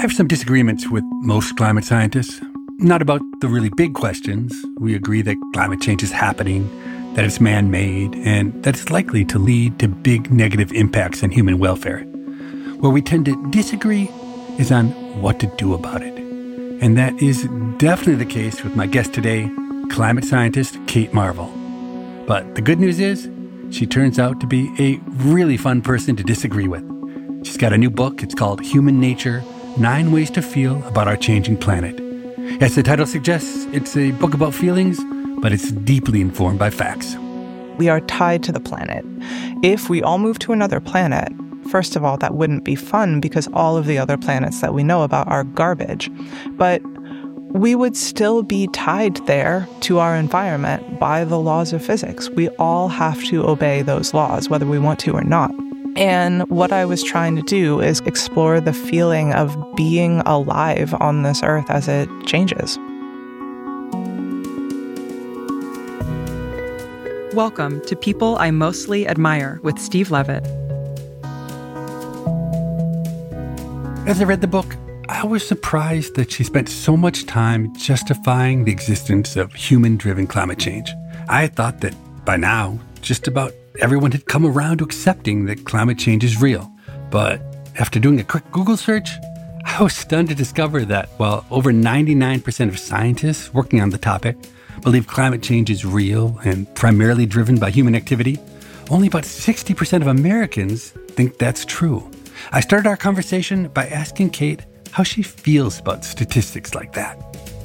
have some disagreements with most climate scientists. Not about the really big questions. We agree that climate change is happening, that it's man-made, and that it's likely to lead to big negative impacts on human welfare. Where we tend to disagree is on what to do about it. And that is definitely the case with my guest today, climate scientist Kate Marvel. But the good news is, she turns out to be a really fun person to disagree with. She's got a new book. It's called Human Nature, 9 Ways to Feel About Our Changing Planet. As the title suggests, it's a book about feelings, but it's deeply informed by facts. We are tied to the planet. If we all move to another planet, first of all, that wouldn't be fun because all of the other planets that we know about are garbage. But we would still be tied there to our environment by the laws of physics. We all have to obey those laws, whether we want to or not. And what I was trying to do is explore the feeling of being alive on this earth as it changes. Welcome to People I Mostly Admire with Steve Levitt. As I read the book, I was surprised that she spent so much time justifying the existence of human-driven climate change. I thought that by now, just about everyone had come around to accepting that climate change is real. But after doing a quick Google search, I was stunned to discover that while over 99% of scientists working on the topic believe climate change is real and primarily driven by human activity, only about 60% of Americans think that's true. I started our conversation by asking Kate how she feels about statistics like that.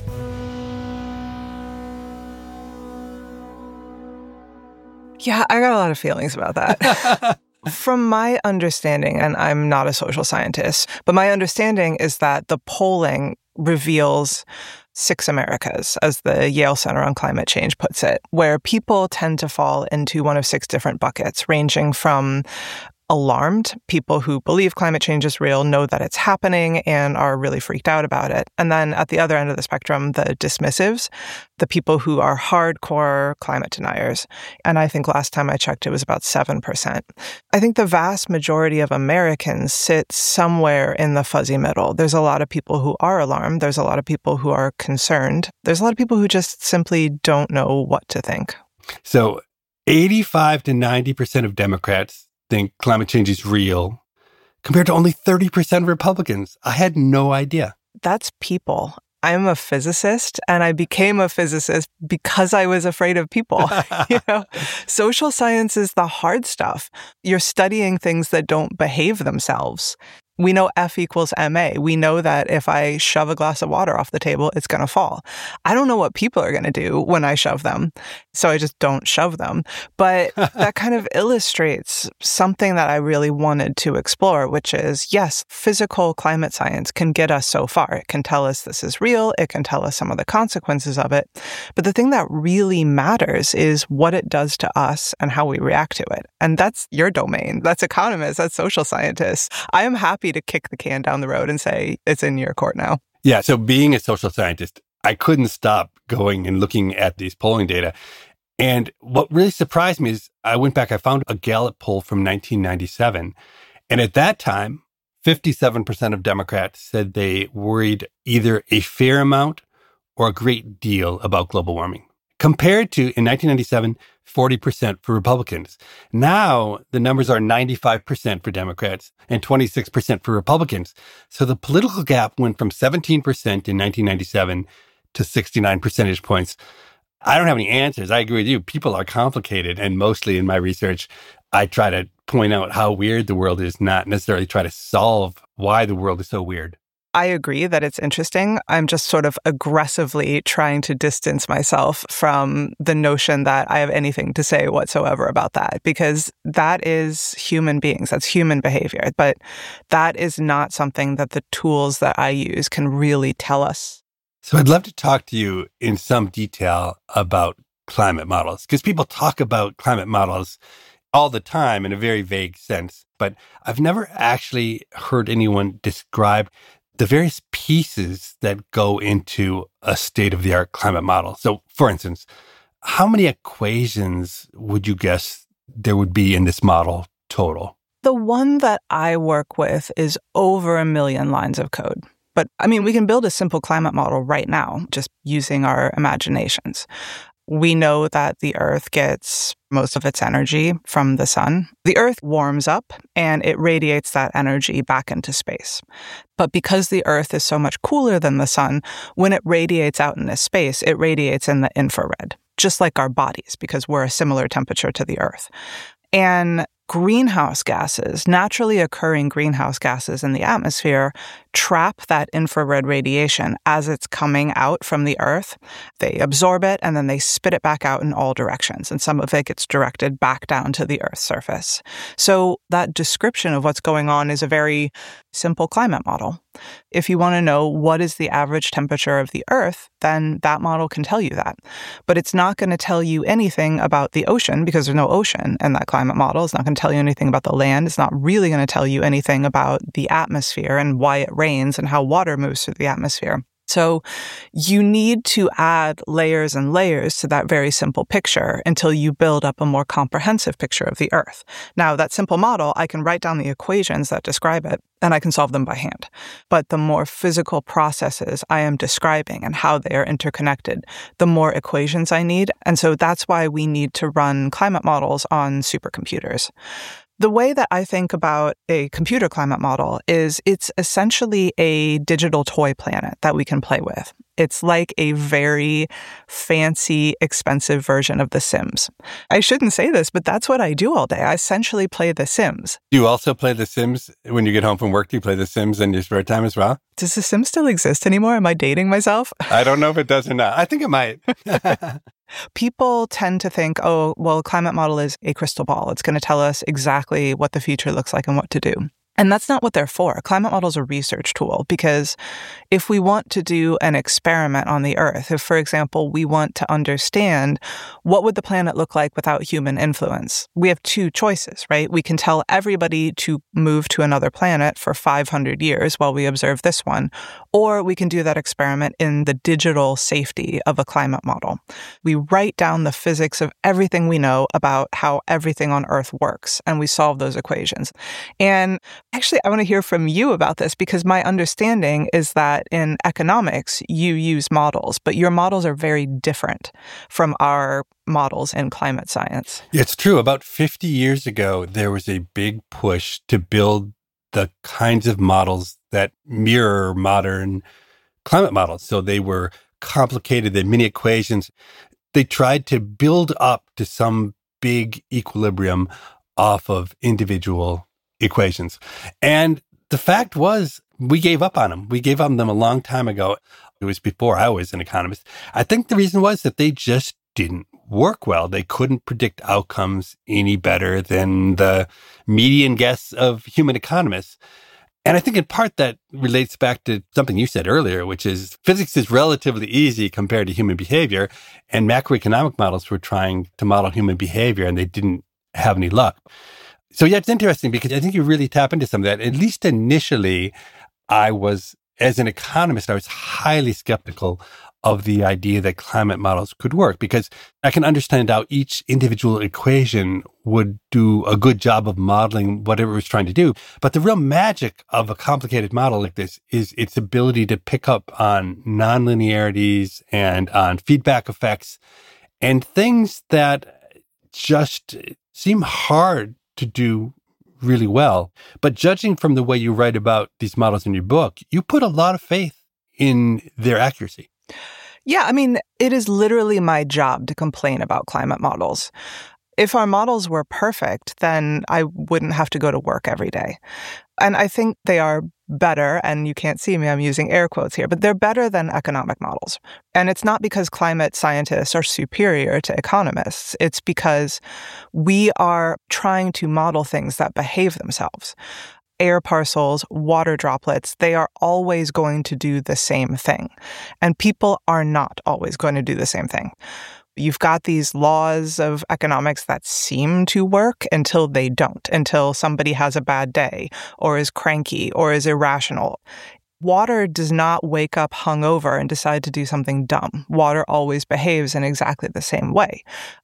Yeah, I got a lot of feelings about that. From my understanding, and I'm not a social scientist, but my understanding is that the polling reveals 6 Americas, as the Yale Center on Climate Change puts it, where people tend to fall into one of 6 different buckets, ranging from alarmed, people who believe climate change is real, know that it's happening, and are really freaked out about it. And then at the other end of the spectrum, the dismissives, the people who are hardcore climate deniers. And I think last time I checked, it was about 7%. I think the vast majority of Americans sit somewhere in the fuzzy middle. There's a lot of people who are alarmed. There's a lot of people who are concerned. There's a lot of people who just simply don't know what to think. So 85 to 90% of Democrats think climate change is real, compared to only 30% of Republicans. I had no idea. That's people. I'm a physicist, and I became a physicist because I was afraid of people. Social science is the hard stuff. You're studying things that don't behave themselves. We know F equals MA. We know that if I shove a glass of water off the table, it's going to fall. I don't know what people are going to do when I shove them, so I just don't shove them. But that kind of illustrates something that I really wanted to explore, which is, yes, physical climate science can get us so far. It can tell us this is real. It can tell us some of the consequences of it. But the thing that really matters is what it does to us and how we react to it. And that's your domain. That's economists. That's social scientists. I am happy to kick the can down the road and say, it's in your court now. Yeah, so being a social scientist, I couldn't stop going and looking at these polling data. And what really surprised me is I went back, I found a Gallup poll from 1997. And at that time, 57% of Democrats said they worried either a fair amount or a great deal about global warming. Compared to, in 1997, 40% for Republicans. Now, the numbers are 95% for Democrats and 26% for Republicans. So the political gap went from 17% in 1997 to 69 percentage points. I don't have any answers. I agree with you. People are complicated. And mostly in my research, I try to point out how weird the world is, not necessarily try to solve why the world is so weird. I agree that it's interesting. I'm just sort of aggressively trying to distance myself from the notion that I have anything to say whatsoever about that, because that is human beings. That's human behavior. But that is not something that the tools that I use can really tell us. So I'd love to talk to you in some detail about climate models, because people talk about climate models all the time in a very vague sense. But I've never actually heard anyone describe the various pieces that go into a state-of-the-art climate model. So, for instance, how many equations would you guess there would be in this model total? The one that I work with is over 1 million lines of code. But I mean, we can build a simple climate model right now, just using our imaginations. We know that the Earth gets most of its energy from the sun. The Earth warms up and it radiates that energy back into space. But because the Earth is so much cooler than the sun, when it radiates out into space, it radiates in the infrared, just like our bodies, because we're a similar temperature to the Earth. And greenhouse gases, naturally occurring greenhouse gases in the atmosphere, trap that infrared radiation as it's coming out from the Earth. They absorb it and then they spit it back out in all directions. And some of it gets directed back down to the Earth's surface. So that description of what's going on is a very simple climate model. If you want to know what is the average temperature of the Earth, then that model can tell you that. But it's not going to tell you anything about the ocean because there's no ocean in that climate model. It's not going to tell you anything about the land. It's not really going to tell you anything about the atmosphere and why it rains and how water moves through the atmosphere. So you need to add layers and layers to that very simple picture until you build up a more comprehensive picture of the Earth. Now, that simple model, I can write down the equations that describe it, and I can solve them by hand. But the more physical processes I am describing and how they are interconnected, the more equations I need. And so that's why we need to run climate models on supercomputers. The way that I think about a computer climate model is it's essentially a digital toy planet that we can play with. It's like a very fancy, expensive version of The Sims. I shouldn't say this, but that's what I do all day. I essentially play The Sims. Do you also play The Sims when you get home from work? Do you play The Sims in your spare time as well? Does The Sims still exist anymore? Am I dating myself? I don't know if it does or not. I think it might. People tend to think, oh, well, climate model is a crystal ball. It's going to tell us exactly what the future looks like and what to do. And that's not what they're for. A climate model is a research tool because if we want to do an experiment on the Earth, if, for example, we want to understand what would the planet look like without human influence, we have two choices, right? We can tell everybody to move to another planet for 500 years while we observe this one, or we can do that experiment in the digital safety of a climate model. We write down the physics of everything we know about how everything on Earth works, and we solve those equations. And actually, I want to hear from you about this because my understanding is that in economics, you use models, but your models are very different from our models in climate science. It's true. About 50 years ago, there was a big push to build the kinds of models that mirror modern climate models. So they were complicated, they had many equations. They tried to build up to some big equilibrium off of individual equations. And the fact was, we gave up on them. We gave up on them a long time ago. It was before I was an economist. I think the reason was that they just didn't work well. They couldn't predict outcomes any better than the median guess of human economists. And I think in part that relates back to something you said earlier, which is physics is relatively easy compared to human behavior. And macroeconomic models were trying to model human behavior and they didn't have any luck. So yeah, it's interesting because I think you really tap into some of that. At least initially, as an economist, I was highly skeptical of the idea that climate models could work because I can understand how each individual equation would do a good job of modeling whatever it was trying to do. But the real magic of a complicated model like this is its ability to pick up on nonlinearities and on feedback effects and things that just seem hard to do really well. But judging from the way you write about these models in your book, you put a lot of faith in their accuracy. Yeah, I mean, it is literally my job to complain about climate models. If our models were perfect, then I wouldn't have to go to work every day. And I think they are better, and you can't see me, I'm using air quotes here, but they're better than economic models. And it's not because climate scientists are superior to economists. It's because we are trying to model things that behave themselves. Air parcels, water droplets, they are always going to do the same thing. And people are not always going to do the same thing. You've got these laws of economics that seem to work until they don't, until somebody has a bad day or is cranky or is irrational. Water does not wake up hungover and decide to do something dumb. Water always behaves in exactly the same way.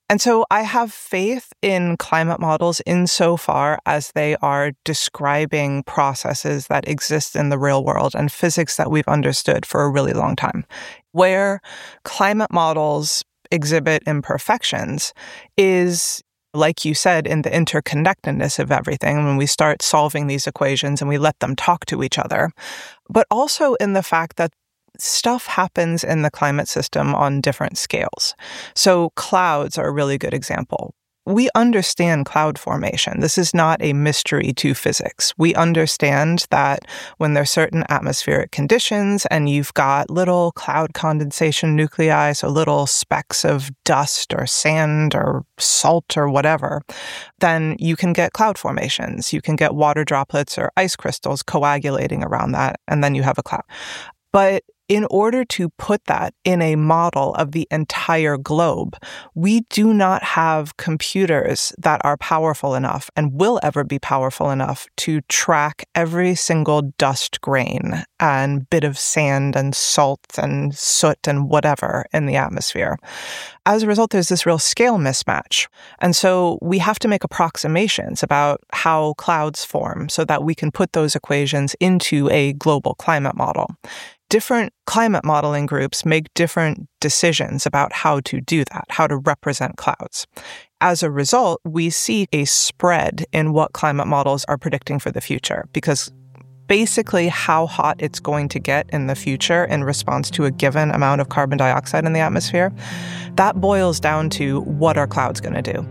And so I have faith in climate models insofar as they are describing processes that exist in the real world and physics that we've understood for a really long time. Where climate models exhibit imperfections is, like you said, in the interconnectedness of everything when we start solving these equations and we let them talk to each other, but also in the fact that stuff happens in the climate system on different scales. So clouds are a really good example. We understand cloud formation. This is not a mystery to physics. We understand that when there's certain atmospheric conditions and you've got little cloud condensation nuclei, so little specks of dust or sand or salt or whatever, then you can get cloud formations. You can get water droplets or ice crystals coagulating around that, and then you have a cloud. But in order to put that in a model of the entire globe, we do not have computers that are powerful enough and will ever be powerful enough to track every single dust grain and bit of sand and salt and soot and whatever in the atmosphere. As a result, there's this real scale mismatch. And so we have to make approximations about how clouds form so that we can put those equations into a global climate model. Different climate modeling groups make different decisions about how to do that, how to represent clouds. As a result, we see a spread in what climate models are predicting for the future, because basically how hot it's going to get in the future in response to a given amount of carbon dioxide in the atmosphere, that boils down to what are clouds going to do.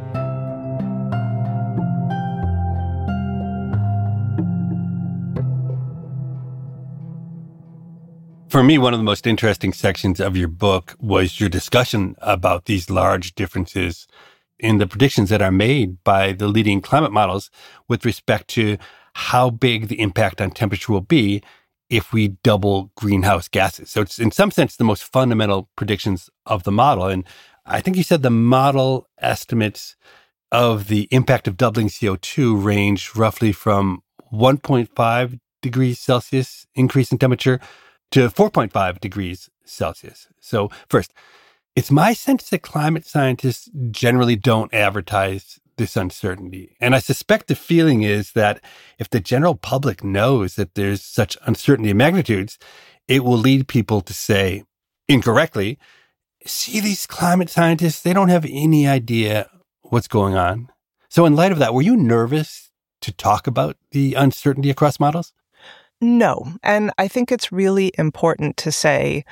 For me, one of the most interesting sections of your book was your discussion about these large differences in the predictions that are made by the leading climate models with respect to how big the impact on temperature will be if we double greenhouse gases. So it's in some sense the most fundamental predictions of the model. And I think you said the model estimates of the impact of doubling CO2 range roughly from 1.5 degrees Celsius increase in temperature to 4.5 degrees Celsius. So first, it's my sense that climate scientists generally don't advertise this uncertainty. And I suspect the feeling is that if the general public knows that there's such uncertainty in magnitudes, it will lead people to say, incorrectly, see, these climate scientists, they don't have any idea what's going on. So in light of that, were you nervous to talk about the uncertainty across models? No. And I think it's really important to say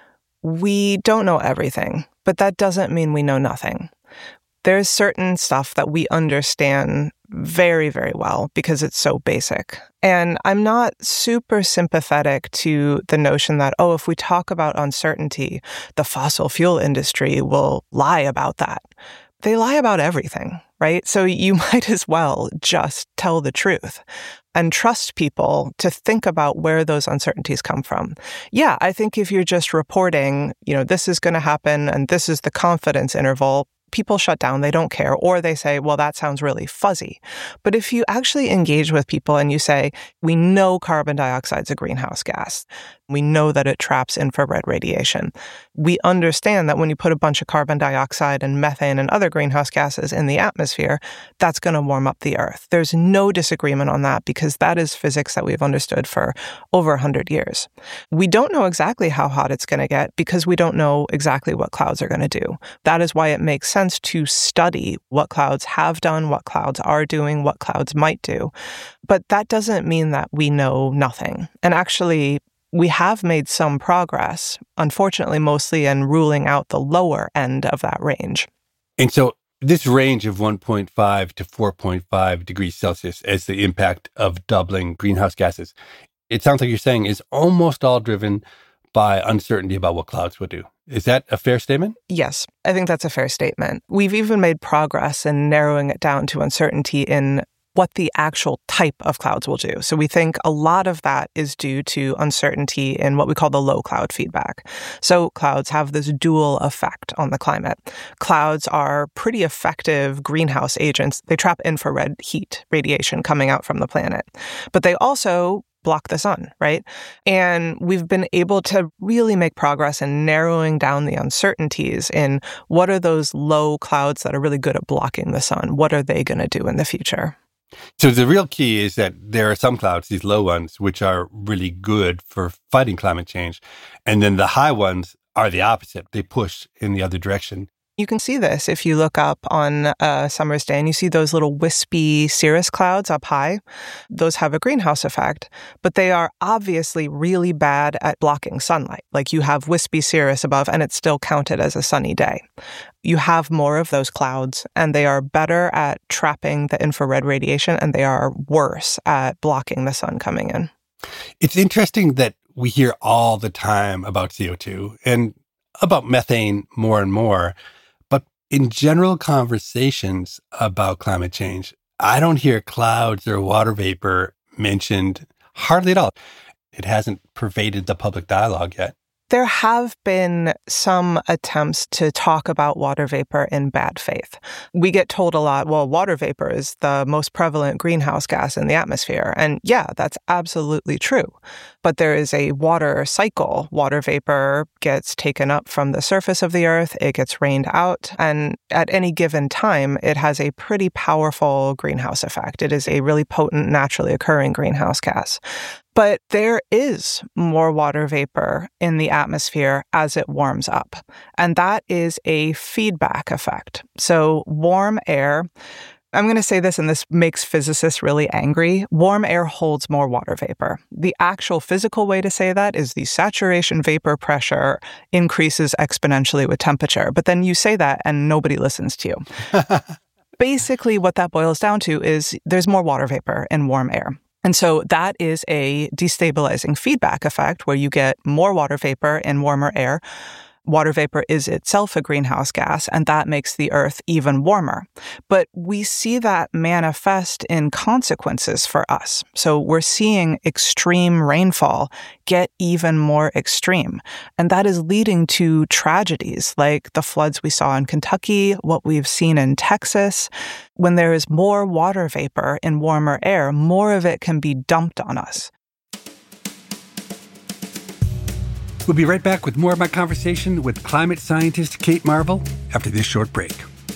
we don't know everything, but that doesn't mean we know nothing. There's certain stuff that we understand very, very well because it's so basic. And I'm not super sympathetic to the notion that, oh, if we talk about uncertainty, the fossil fuel industry will lie about that. They lie about everything, right? So you might as well just tell the truth and trust people to think about where those uncertainties come from. Yeah, I think if you're just reporting, this is going to happen and this is the confidence interval, people shut down, they don't care, or they say, well, that sounds really fuzzy. But if you actually engage with people and you say, we know carbon dioxide is a greenhouse gas, we know that it traps infrared radiation. We understand that when you put a bunch of carbon dioxide and methane and other greenhouse gases in the atmosphere, that's going to warm up the Earth. There's no disagreement on that because that is physics that we've understood for over 100 years. We don't know exactly how hot it's going to get because we don't know exactly what clouds are going to do. That is why it makes sense to study what clouds have done, what clouds are doing, what clouds might do. But that doesn't mean that we know nothing. And actually, we have made some progress, unfortunately, mostly in ruling out the lower end of that range. And so this range of 1.5 to 4.5 degrees Celsius as the impact of doubling greenhouse gases, it sounds like you're saying is almost all driven by uncertainty about what clouds will do. Is that a fair statement? Yes, I think that's a fair statement. We've even made progress in narrowing it down to uncertainty in what the actual type of clouds will do. So we think a lot of that is due to uncertainty in what we call the low cloud feedback. So clouds have this dual effect on the climate. Clouds are pretty effective greenhouse agents. They trap infrared heat radiation coming out from the planet. But they also block the sun, right? And we've been able to really make progress in narrowing down the uncertainties in what are those low clouds that are really good at blocking the sun? What are they going to do in the future? So the real key is that there are some clouds, these low ones, which are really good for fighting climate change. And then the high ones are the opposite. They push in the other direction. You can see this if you look up on a summer's day and you see those little wispy cirrus clouds up high. Those have a greenhouse effect, but they are obviously really bad at blocking sunlight. Like you have wispy cirrus above and it's still counted as a sunny day. You have more of those clouds and they are better at trapping the infrared radiation and they are worse at blocking the sun coming in. It's interesting that we hear all the time about CO2 and about methane more and more. In general conversations about climate change, I don't hear clouds or water vapor mentioned hardly at all. It hasn't pervaded the public dialogue yet. There have been some attempts to talk about water vapor in bad faith. We get told a lot, well, water vapor is the most prevalent greenhouse gas in the atmosphere. And yeah, that's absolutely true. But there is a water cycle. Water vapor gets taken up from the surface of the earth, it gets rained out, and at any given time, it has a pretty powerful greenhouse effect. It is a really potent, naturally occurring greenhouse gas. But there is more water vapor in the atmosphere as it warms up. And that is a feedback effect. So warm air, I'm going to say this, and this makes physicists really angry. Warm air holds more water vapor. The actual physical way to say that is the saturation vapor pressure increases exponentially with temperature. But then you say that and nobody listens to you. Basically, what that boils down to is there's more water vapor in warm air. And so that is a destabilizing feedback effect where you get more water vapor in warmer air. Water vapor is itself a greenhouse gas, and that makes the Earth even warmer. But we see that manifest in consequences for us. So we're seeing extreme rainfall get even more extreme. And that is leading to tragedies like the floods we saw in Kentucky, what we've seen in Texas. When there is more water vapor in warmer air, more of it can be dumped on us. We'll be right back with more of my conversation with climate scientist Kate Marvel after this short break.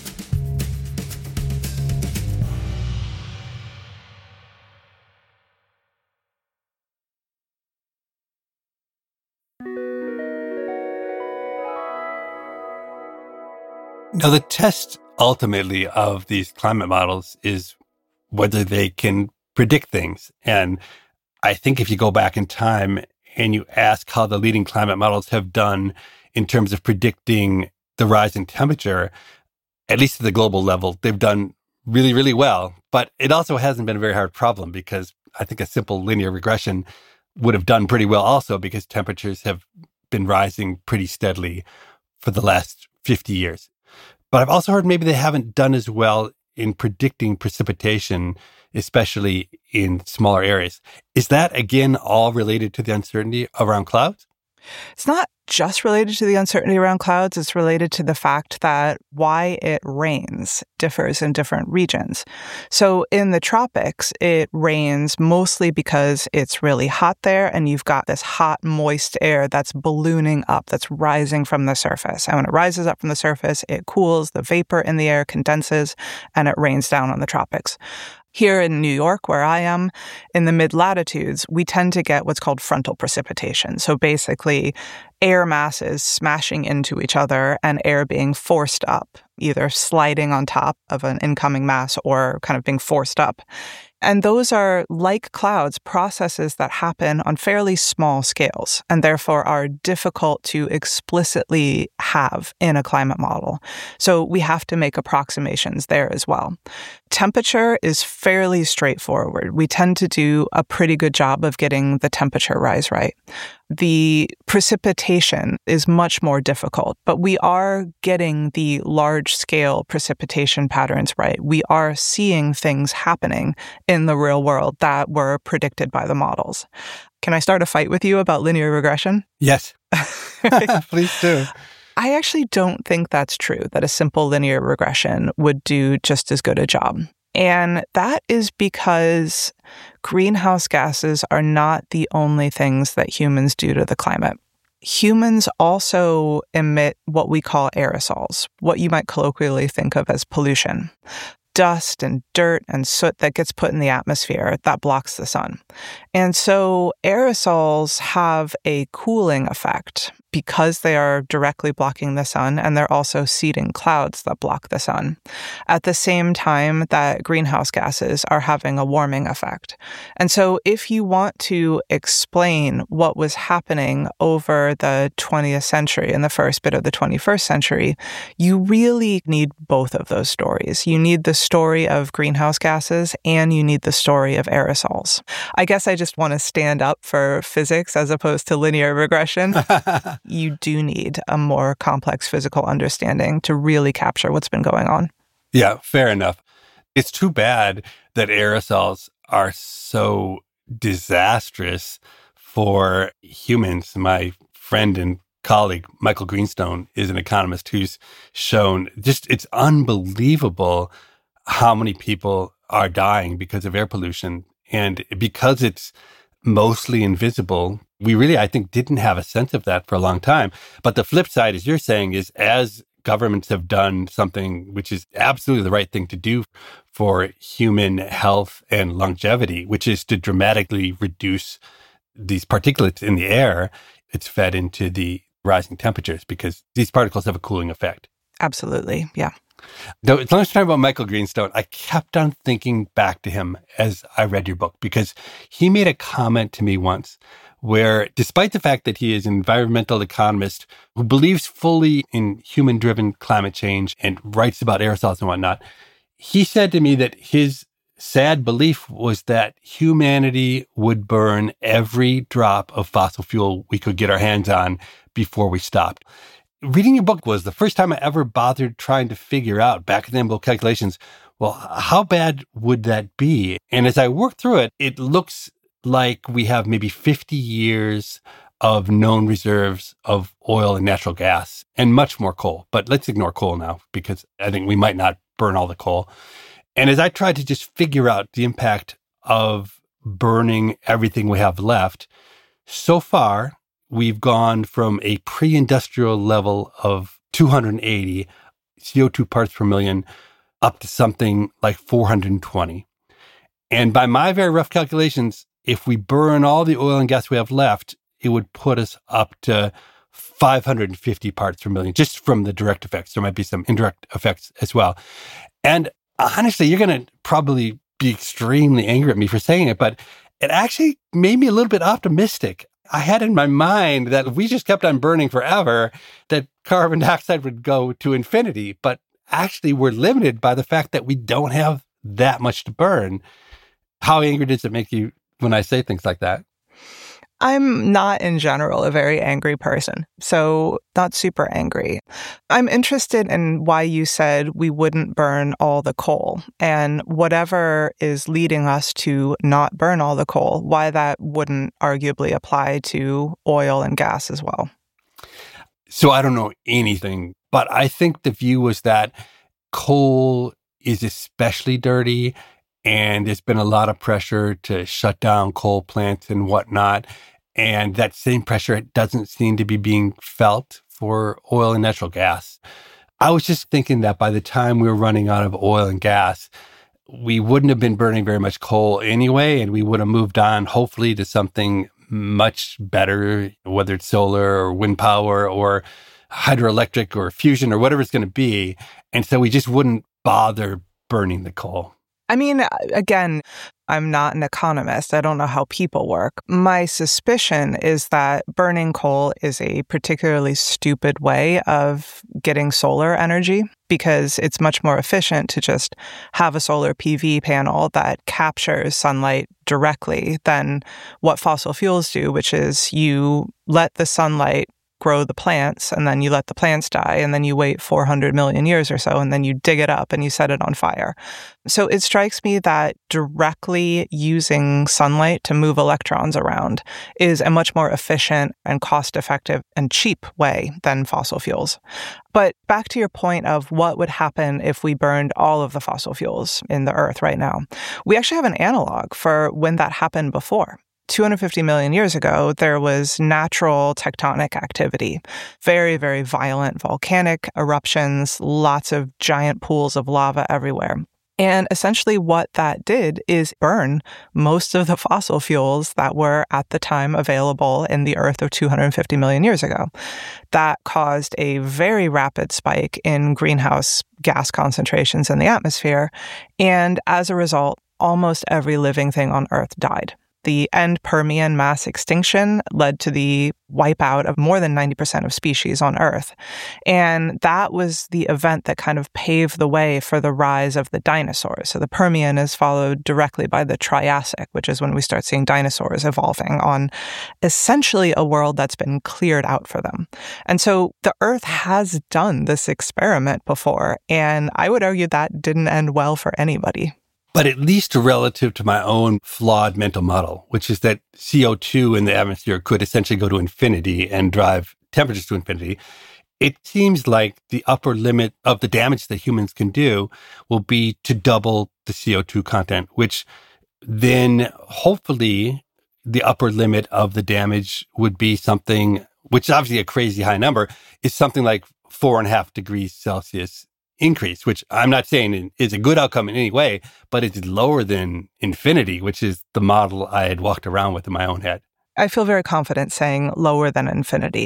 Now, the test ultimately of these climate models is whether they can predict things. And I think if you go back in time and you ask how the leading climate models have done in terms of predicting the rise in temperature, at least at the global level, they've done really, really well. But it also hasn't been a very hard problem because I think a simple linear regression would have done pretty well also because temperatures have been rising pretty steadily for the last 50 years. But I've also heard maybe they haven't done as well in predicting precipitation, especially in smaller areas. Is that, again, all related to the uncertainty around clouds? It's not just related to the uncertainty around clouds. It's related to the fact that why it rains differs in different regions. So in the tropics, it rains mostly because it's really hot there and you've got this hot, moist air that's ballooning up, that's rising from the surface. And when it rises up from the surface, it cools, the vapor in the air condenses, and it rains down on the tropics. Here in New York, where I am, in the mid-latitudes, we tend to get what's called frontal precipitation. So basically, air masses smashing into each other and air being forced up, either sliding on top of an incoming mass or kind of being forced up. And those are, like clouds, processes that happen on fairly small scales and therefore are difficult to explicitly have in a climate model. So we have to make approximations there as well. Temperature is fairly straightforward. We tend to do a pretty good job of getting the temperature rise right. The precipitation is much more difficult, but we are getting the large-scale precipitation patterns right. We are seeing things happening in the real world that were predicted by the models. Can I start a fight with you about linear regression? Yes. Please do. I actually don't think that's true, that a simple linear regression would do just as good a job. And that is because greenhouse gases are not the only things that humans do to the climate. Humans also emit what we call aerosols, what you might colloquially think of as pollution. Dust and dirt and soot that gets put in the atmosphere that blocks the sun. And so aerosols have a cooling effect because they are directly blocking the sun, and they're also seeding clouds that block the sun, at the same time that greenhouse gases are having a warming effect. And so if you want to explain what was happening over the 20th century and the first bit of the 21st century, you really need both of those stories. You need the story of greenhouse gases and you need the story of aerosols. I guess I just want to stand up for physics as opposed to linear regression. You do need a more complex physical understanding to really capture what's been going on. Yeah, fair enough. It's too bad that aerosols are so disastrous for humans. My friend and colleague, Michael Greenstone, is an economist who's shown it's unbelievable how many people are dying because of air pollution. And because it's mostly invisible, we really, I think, didn't have a sense of that for a long time. But the flip side, as you're saying, is as governments have done something which is absolutely the right thing to do for human health and longevity, which is to dramatically reduce these particulates in the air, it's fed into the rising temperatures because these particles have a cooling effect. Absolutely, yeah. Though, as long as you're talking about Michael Greenstone, I kept on thinking back to him as I read your book because he made a comment to me once where, despite the fact that he is an environmental economist who believes fully in human-driven climate change and writes about aerosols and whatnot, he said to me that his sad belief was that humanity would burn every drop of fossil fuel we could get our hands on before we stopped. Reading your book was the first time I ever bothered trying to figure out back-of-the-envelope calculations, well, how bad would that be? And as I worked through it, it looks like we have maybe 50 years of known reserves of oil and natural gas and much more coal. But let's ignore coal now because I think we might not burn all the coal. And as I tried to just figure out the impact of burning everything we have left, so far, we've gone from a pre-industrial level of 280 CO2 parts per million up to something like 420. And by my very rough calculations, if we burn all the oil and gas we have left, it would put us up to 550 parts per million, just from the direct effects. There might be some indirect effects as well. And honestly, you're going to probably be extremely angry at me for saying it, but it actually made me a little bit optimistic. I had in my mind that if we just kept on burning forever, that carbon dioxide would go to infinity. But actually, we're limited by the fact that we don't have that much to burn. How angry does it make you when I say things like that? I'm not in general a very angry person, so not super angry. I'm interested in why you said we wouldn't burn all the coal and whatever is leading us to not burn all the coal, why that wouldn't arguably apply to oil and gas as well. So I don't know anything, but I think the view was that coal is especially dirty and there's been a lot of pressure to shut down coal plants and whatnot. And that same pressure doesn't seem to be being felt for oil and natural gas. I was just thinking that by the time we were running out of oil and gas, we wouldn't have been burning very much coal anyway, and we would have moved on, hopefully, to something much better, whether it's solar or wind power or hydroelectric or fusion or whatever it's going to be. And so we just wouldn't bother burning the coal. I mean, again, I'm not an economist. I don't know how people work. My suspicion is that burning coal is a particularly stupid way of getting solar energy because it's much more efficient to just have a solar PV panel that captures sunlight directly than what fossil fuels do, which is you let the sunlight grow the plants, and then you let the plants die, and then you wait 400 million years or so, and then you dig it up and you set it on fire. So it strikes me that directly using sunlight to move electrons around is a much more efficient and cost-effective and cheap way than fossil fuels. But back to your point of what would happen if we burned all of the fossil fuels in the earth right now. We actually have an analog for when that happened before. 250 million years ago, there was natural tectonic activity, very, very violent volcanic eruptions, lots of giant pools of lava everywhere. And essentially what that did is burn most of the fossil fuels that were at the time available in the Earth of 250 million years ago. That caused a very rapid spike in greenhouse gas concentrations in the atmosphere. And as a result, almost every living thing on Earth died. The end Permian mass extinction led to the wipeout of more than 90% of species on Earth. And that was the event that kind of paved the way for the rise of the dinosaurs. So the Permian is followed directly by the Triassic, which is when we start seeing dinosaurs evolving on essentially a world that's been cleared out for them. And so the Earth has done this experiment before, and I would argue that didn't end well for anybody. But at least relative to my own flawed mental model, which is that CO2 in the atmosphere could essentially go to infinity and drive temperatures to infinity, it seems like the upper limit of the damage that humans can do will be to double the CO2 content, which then hopefully the upper limit of the damage would be something, which is obviously a crazy high number, is something like 4.5 degrees Celsius increase, which I'm not saying is a good outcome in any way, but it's lower than infinity, which is the model I had walked around with in my own head. I feel very confident saying lower than infinity.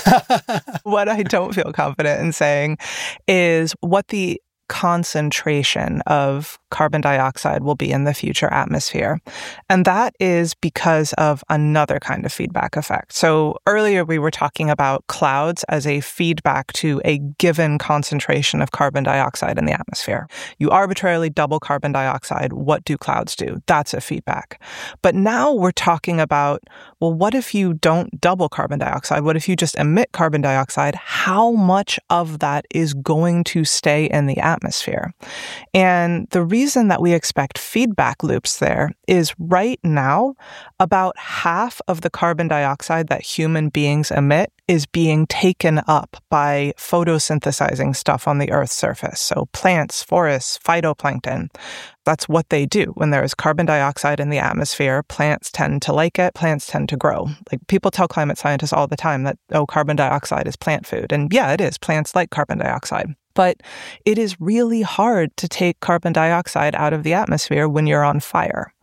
What I don't feel confident in saying is what the concentration of carbon dioxide will be in the future atmosphere. And that is because of another kind of feedback effect. So earlier we were talking about clouds as a feedback to a given concentration of carbon dioxide in the atmosphere. You arbitrarily double carbon dioxide. What do clouds do? That's a feedback. But now we're talking about, well, what if you don't double carbon dioxide? What if you just emit carbon dioxide? How much of that is going to stay in the atmosphere? And the reason that we expect feedback loops there is right now, about half of the carbon dioxide that human beings emit is being taken up by photosynthesizing stuff on the Earth's surface. So plants, forests, phytoplankton. That's what they do. When there is carbon dioxide in the atmosphere, plants tend to like it, plants tend to grow. Like people tell climate scientists all the time that, oh, carbon dioxide is plant food. And yeah, it is. Plants like carbon dioxide. But it is really hard to take carbon dioxide out of the atmosphere when you're on fire.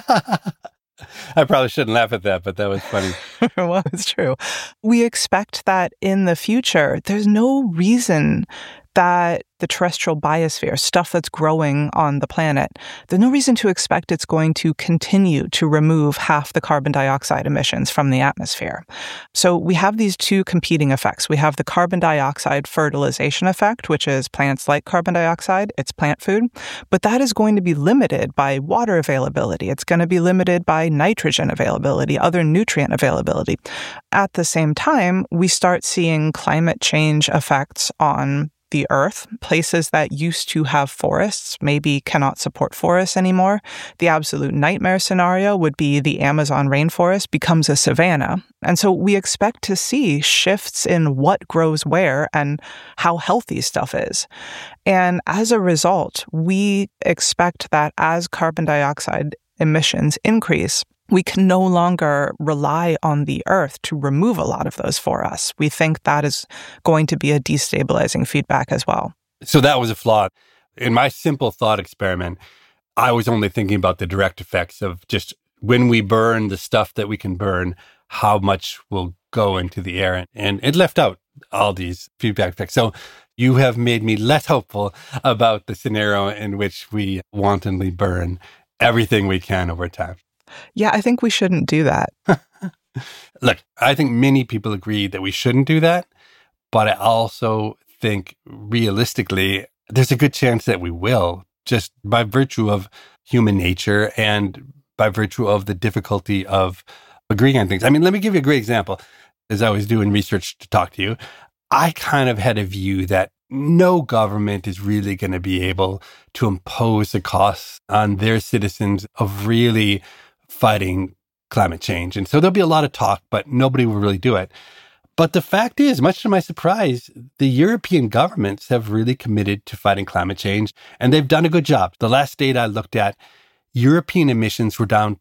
I probably shouldn't laugh at that, but that was funny. Well, it's true. We expect that in the future, there's no reason that the terrestrial biosphere, stuff that's growing on the planet, there's no reason to expect it's going to continue to remove half the carbon dioxide emissions from the atmosphere. So we have these two competing effects. We have the carbon dioxide fertilization effect, which is plants like carbon dioxide, it's plant food, but that is going to be limited by water availability. It's going to be limited by nitrogen availability, other nutrient availability. At the same time, we start seeing climate change effects on the Earth. Places that used to have forests maybe cannot support forests anymore. The absolute nightmare scenario would be the Amazon rainforest becomes a savanna. And so we expect to see shifts in what grows where and how healthy stuff is. And as a result, we expect that as carbon dioxide emissions increase, we can no longer rely on the Earth to remove a lot of those for us. We think that is going to be a destabilizing feedback as well. So that was a flaw. In my simple thought experiment, I was only thinking about the direct effects of just when we burn the stuff that we can burn, how much will go into the air. And it left out all these feedback effects. So you have made me less hopeful about the scenario in which we wantonly burn everything we can over time. Yeah, I think we shouldn't do that. Look, I think many people agree that we shouldn't do that, but I also think realistically, there's a good chance that we will, just by virtue of human nature and by virtue of the difficulty of agreeing on things. I mean, let me give you a great example. as I was doing research to talk to you, I kind of had a view that no government is really going to be able to impose the costs on their citizens of really fighting climate change. And so there'll be a lot of talk, but nobody will really do it. But the fact is, much to my surprise, the European governments have really committed to fighting climate change, and they've done a good job. The last data I looked at, European emissions were down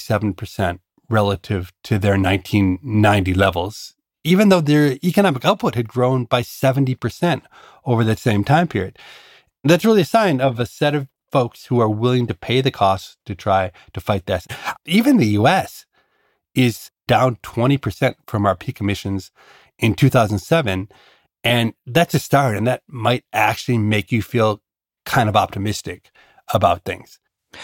37% relative to their 1990 levels, even though their economic output had grown by 70% over that same time period. That's really a sign of a set of folks who are willing to pay the costs to try to fight this. Even the U.S. is down 20% from our peak emissions in 2007. And that's a start. And that might actually make you feel kind of optimistic about things.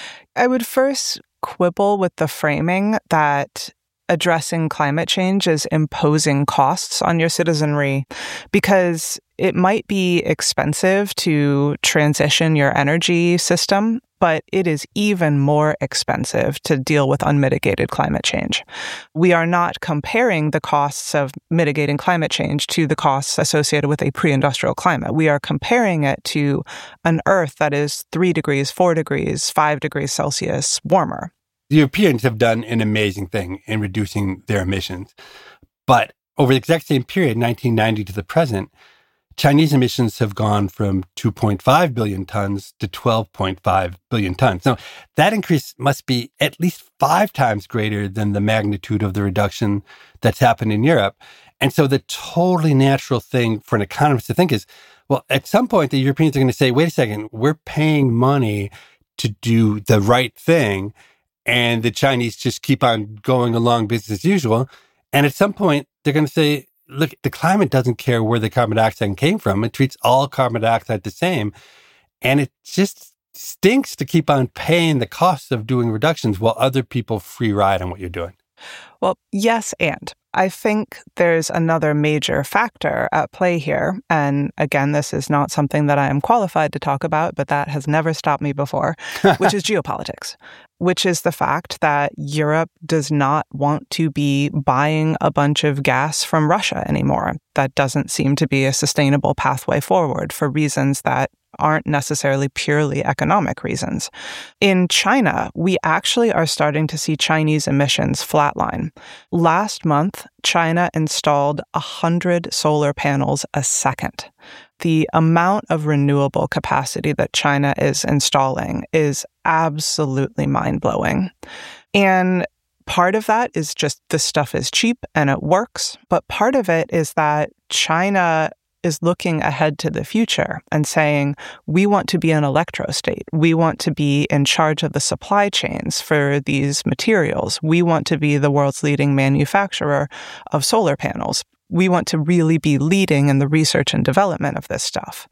I would first quibble with the framing that addressing climate change is imposing costs on your citizenry, because it might be expensive to transition your energy system, but it is even more expensive to deal with unmitigated climate change. We are not comparing the costs of mitigating climate change to the costs associated with a pre-industrial climate. We are comparing it to an Earth that is 3 degrees, 4 degrees, 5 degrees Celsius warmer. The Europeans have done an amazing thing in reducing their emissions. But over the exact same period, 1990 to the present, Chinese emissions have gone from 2.5 billion tons to 12.5 billion tons. Now, that increase must be at least 5 times greater than the magnitude of the reduction that's happened in Europe. And so the totally natural thing for an economist to think is, well, at some point, the Europeans are going to say, wait a second, we're paying money to do the right thing. And the Chinese just keep on going along business as usual. And at some point, they're going to say, look, the climate doesn't care where the carbon dioxide came from. It treats all carbon dioxide the same. And it just stinks to keep on paying the costs of doing reductions while other people free ride on what you're doing. Well, yes, and I think there's another major factor at play here. And again, this is not something that I am qualified to talk about, but that has never stopped me before, which is geopolitics, which is the fact that Europe does not want to be buying a bunch of gas from Russia anymore. That doesn't seem to be a sustainable pathway forward for reasons that aren't necessarily purely economic reasons. In China, we actually are starting to see Chinese emissions flatline. Last month, China installed 100 solar panels a second. The amount of renewable capacity that China is installing is absolutely mind-blowing. And part of that is just this stuff is cheap and it works, but part of it is that China is looking ahead to the future and saying, we want to be an electrostate. We want to be in charge of the supply chains for these materials. We want to be the world's leading manufacturer of solar panels. We want to really be leading in the research and development of this stuff.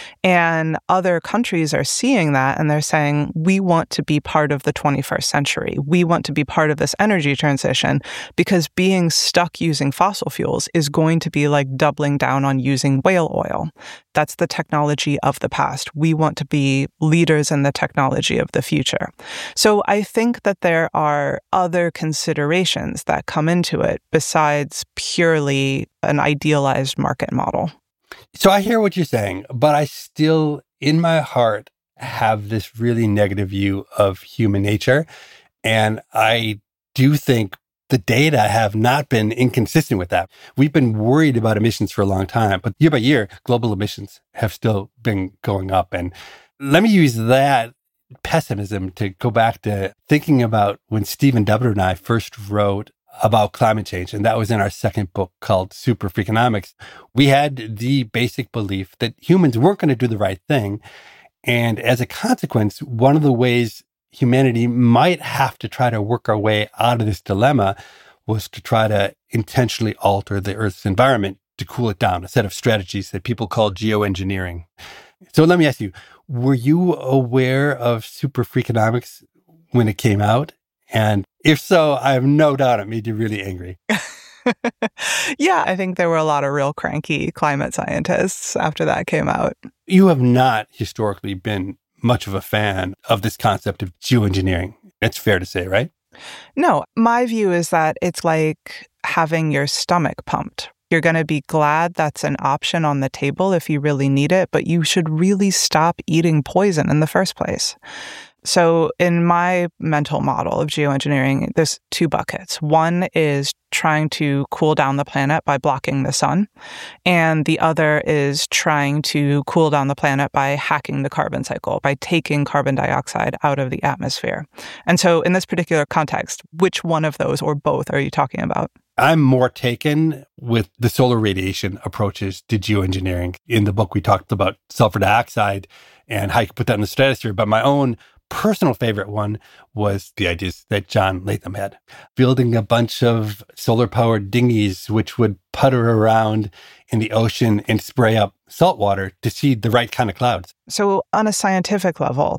And other countries are seeing that and they're saying, we want to be part of the 21st century. We want to be part of this energy transition because being stuck using fossil fuels is going to be like doubling down on using whale oil. That's the technology of the past. We want to be leaders in the technology of the future. So I think that there are other considerations that come into it besides purely an idealized market model. So I hear what you're saying, but I still, in my heart, have this really negative view of human nature. And I do think the data have not been inconsistent with that. We've been worried about emissions for a long time, but year by year, global emissions have still been going up. And let me use that pessimism to go back to thinking about when Stephen Dubner and I first wrote about climate change. And that was in our second book called Super Freakonomics. We had the basic belief that humans weren't going to do the right thing. And as a consequence, one of the ways humanity might have to try to work our way out of this dilemma was to try to intentionally alter the Earth's environment to cool it down, a set of strategies that people call geoengineering. So let me ask you, were you aware of Super Freakonomics when it came out? And if so, I have no doubt it made you really angry. Yeah, I think there were a lot of real cranky climate scientists after that came out. You have not historically been much of a fan of this concept of geoengineering. It's fair to say, right? No, my view is that it's like having your stomach pumped. You're going to be glad that's an option on the table if you really need it, but you should really stop eating poison in the first place. So in my mental model of geoengineering, there's two buckets. One is trying to cool down the planet by blocking the sun, and the other is trying to cool down the planet by hacking the carbon cycle, by taking carbon dioxide out of the atmosphere. And so in this particular context, which one of those or both are you talking about? I'm more taken with the solar radiation approaches to geoengineering. In the book, we talked about sulfur dioxide and how you can put that in the stratosphere, but my own personal favorite one was the ideas that John Latham had. Building a bunch of solar-powered dinghies which would putter around in the ocean and spray up salt water to see the right kind of clouds. So on a scientific level,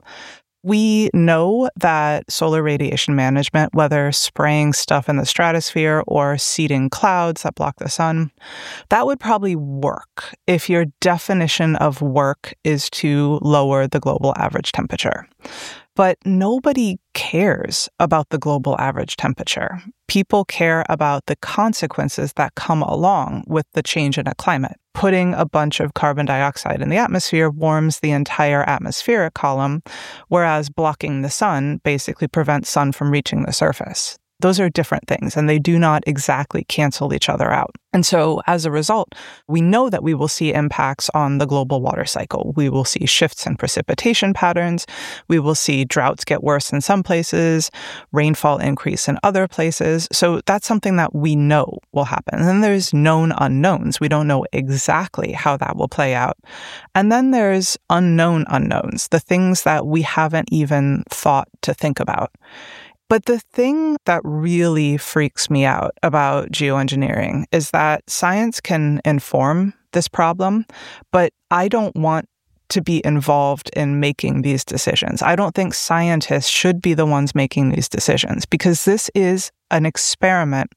we know that solar radiation management, whether spraying stuff in the stratosphere or seeding clouds that block the sun, that would probably work if your definition of work is to lower the global average temperature. But nobody cares about the global average temperature. People care about the consequences that come along with the change in a climate. Putting a bunch of carbon dioxide in the atmosphere warms the entire atmospheric column, whereas blocking the sun basically prevents sun from reaching the surface. Those are different things, and they do not exactly cancel each other out. And so, as a result, we know that we will see impacts on the global water cycle. We will see shifts in precipitation patterns. We will see droughts get worse in some places, rainfall increase in other places. So that's something that we know will happen. And then there's known unknowns. We don't know exactly how that will play out. And then there's unknown unknowns, the things that we haven't even thought to think about. But the thing that really freaks me out about geoengineering is that science can inform this problem, but I don't want to be involved in making these decisions. I don't think scientists should be the ones making these decisions because this is an experiment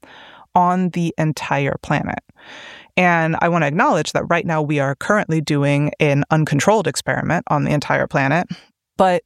on the entire planet. And I want to acknowledge that right now we are currently doing an uncontrolled experiment on the entire planet, but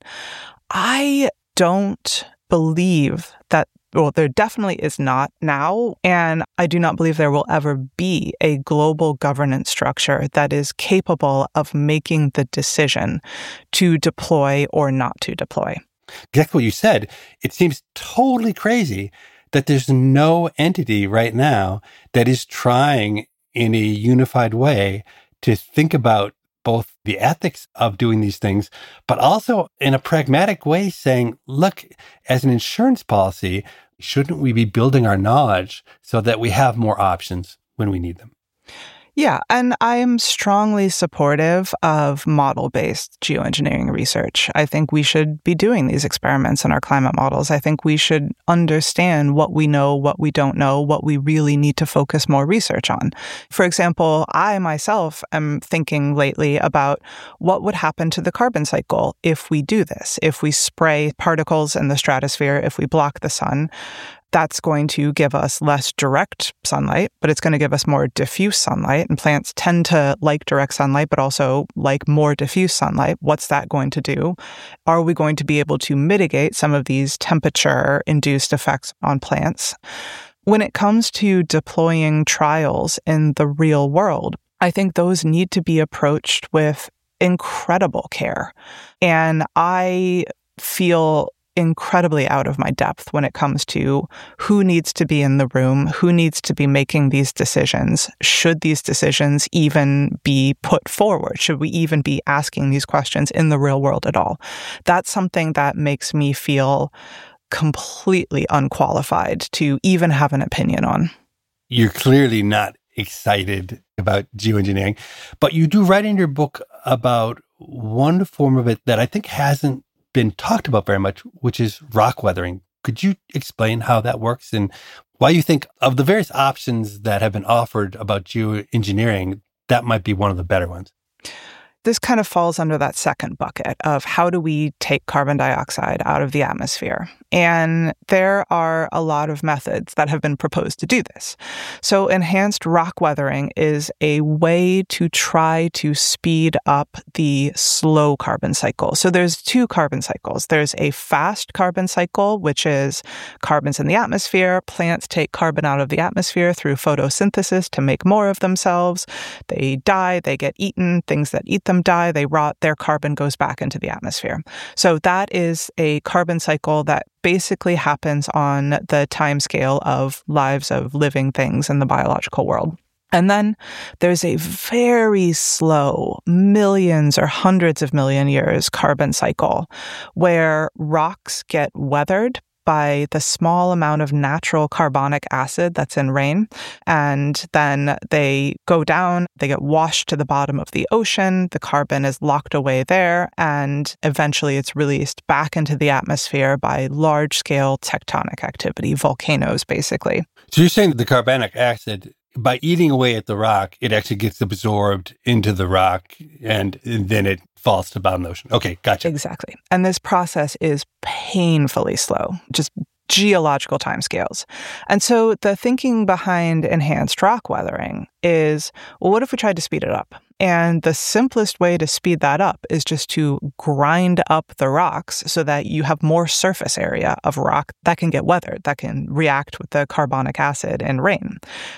I don't believe that, well, there definitely is not now, and I do not believe there will ever be a global governance structure that is capable of making the decision to deploy or not to deploy. Exactly what you said. It seems totally crazy that there's no entity right now that is trying in a unified way to think about both the ethics of doing these things, but also in a pragmatic way saying, look, as an insurance policy, shouldn't we be building our knowledge so that we have more options when we need them? Yeah, and I am strongly supportive of model-based geoengineering research. I think we should be doing these experiments in our climate models. I think we should understand what we know, what we don't know, what we really need to focus more research on. For example, I myself am thinking lately about what would happen to the carbon cycle if we do this, if we spray particles in the stratosphere, if we block the sun. That's going to give us less direct sunlight, but it's going to give us more diffuse sunlight. And plants tend to like direct sunlight, but also like more diffuse sunlight. What's that going to do? Are we going to be able to mitigate some of these temperature-induced effects on plants? When it comes to deploying trials in the real world, I think those need to be approached with incredible care. And I feel incredibly out of my depth when it comes to who needs to be in the room, who needs to be making these decisions. Should these decisions even be put forward? Should we even be asking these questions in the real world at all? That's something that makes me feel completely unqualified to even have an opinion on. You're clearly not excited about geoengineering, but you do write in your book about one form of it that I think hasn't been talked about very much, which is rock weathering. Could you explain how that works and why you think of the various options that have been offered about geoengineering, that might be one of the better ones? this kind of falls under that second bucket of how do we take carbon dioxide out of the atmosphere? And there are a lot of methods that have been proposed to do this. So enhanced rock weathering is a way to try to speed up the slow carbon cycle. So there's two carbon cycles. There's a fast carbon cycle, which is carbon's in the atmosphere. Plants take carbon out of the atmosphere through photosynthesis to make more of themselves. They die, they get eaten. Things that eat them die, they rot, their carbon goes back into the atmosphere. So that is a carbon cycle that basically happens on the timescale of lives of living things in the biological world. And then there's a very slow, millions or hundreds of million years carbon cycle where rocks get weathered by the small amount of natural carbonic acid that's in rain. And then they go down, they get washed to the bottom of the ocean, the carbon is locked away there, and eventually it's released back into the atmosphere by large-scale tectonic activity, volcanoes, basically. So you're saying that the carbonic acid, by eating away at the rock, it actually gets absorbed into the rock and then it falls to the bottom of the ocean. Okay, gotcha. Exactly. And this process is painfully slow, just geological timescales. And so the thinking behind enhanced rock weathering is, well, what if we tried to speed it up? And the simplest way to speed that up is just to grind up the rocks so that you have more surface area of rock that can get weathered, that can react with the carbonic acid in rain.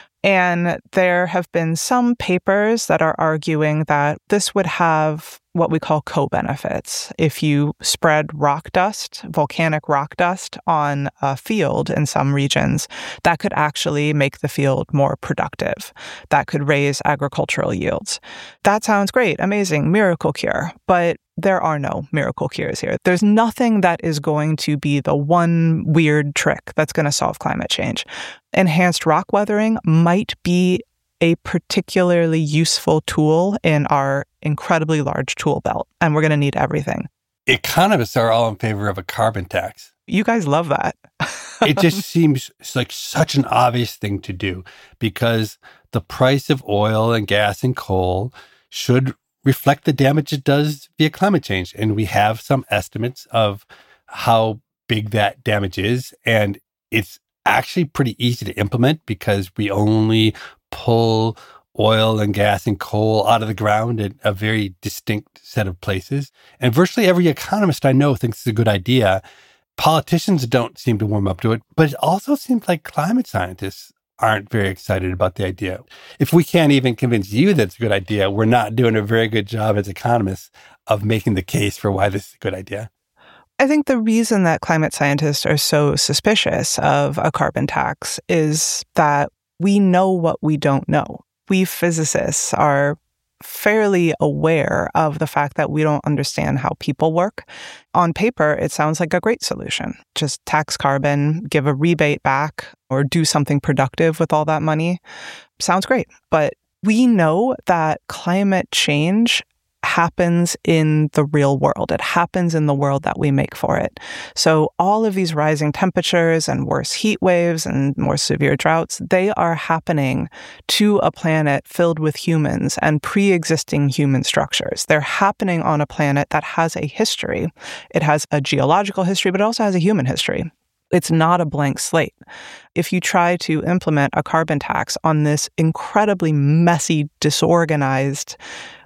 And there have been some papers that are arguing that this would have what we call co-benefits. If you spread rock dust, volcanic rock dust, on a field in some regions, that could actually make the field more productive. That could raise agricultural yields. That sounds great, amazing, miracle cure. But there are no miracle cures here. There's nothing that is going to be the one weird trick that's going to solve climate change. Enhanced rock weathering might be a particularly useful tool in our incredibly large tool belt, and we're going to need everything. Economists are all in favor of a carbon tax. You guys love that. It just seems like such an obvious thing to do because the price of oil and gas and coal should reflect the damage it does via climate change. And we have some estimates of how big that damage is. And it's actually pretty easy to implement because we only pull oil and gas and coal out of the ground in a very distinct set of places. And virtually every economist I know thinks it's a good idea. Politicians don't seem to warm up to it, but it also seems like climate scientists aren't very excited about the idea. If we can't even convince you that it's a good idea, we're not doing a very good job as economists of making the case for why this is a good idea. I think the reason that climate scientists are so suspicious of a carbon tax is that we know what we don't know. We physicists are fairly aware of the fact that we don't understand how people work. On paper, it sounds like a great solution. Just tax carbon, give a rebate back, or do something productive with all that money. Sounds great. But we know that climate change happens in the real world. It happens in the world that we make for it. So all of these rising temperatures and worse heat waves and more severe droughts, they are happening to a planet filled with humans and pre-existing human structures. They're happening on a planet that has a history. It has a geological history, but it also has a human history. It's not a blank slate. If you try to implement a carbon tax on this incredibly messy, disorganized,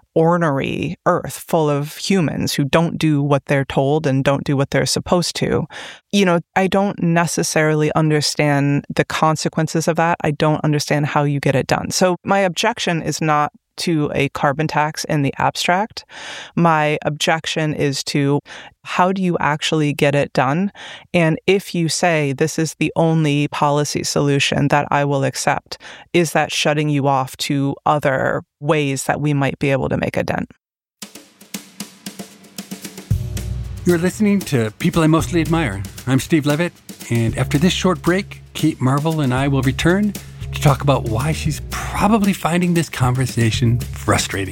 ornery Earth full of humans who don't do what they're told and don't do what they're supposed to, I don't necessarily understand the consequences of that. I don't understand how you get it done. So my objection is not to a carbon tax in the abstract. My objection is to how do you actually get it done? And if you say this is the only policy solution that I will accept, is that shutting you off to other ways that we might be able to make a dent? You're listening to People I Mostly Admire. I'm Steve Levitt, and after this short break, Kate Marvel and I will return to talk about why she's probably finding this conversation frustrating.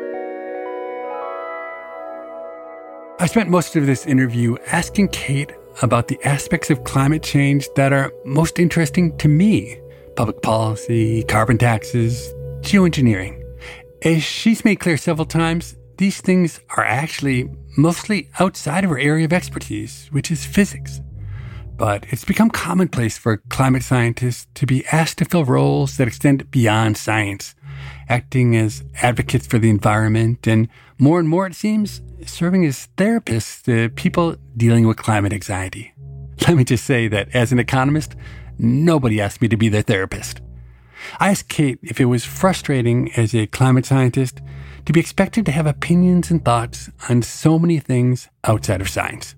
I spent most of this interview asking Kate about the aspects of climate change that are most interesting to me: public policy, carbon taxes, geoengineering. As she's made clear several times, these things are actually mostly outside of her area of expertise, which is physics. But it's become commonplace for climate scientists to be asked to fill roles that extend beyond science, acting as advocates for the environment, and more, it seems, serving as therapists to people dealing with climate anxiety. Let me just say that as an economist, nobody asked me to be their therapist. I asked Kate if it was frustrating as a climate scientist to be expected to have opinions and thoughts on so many things outside of science.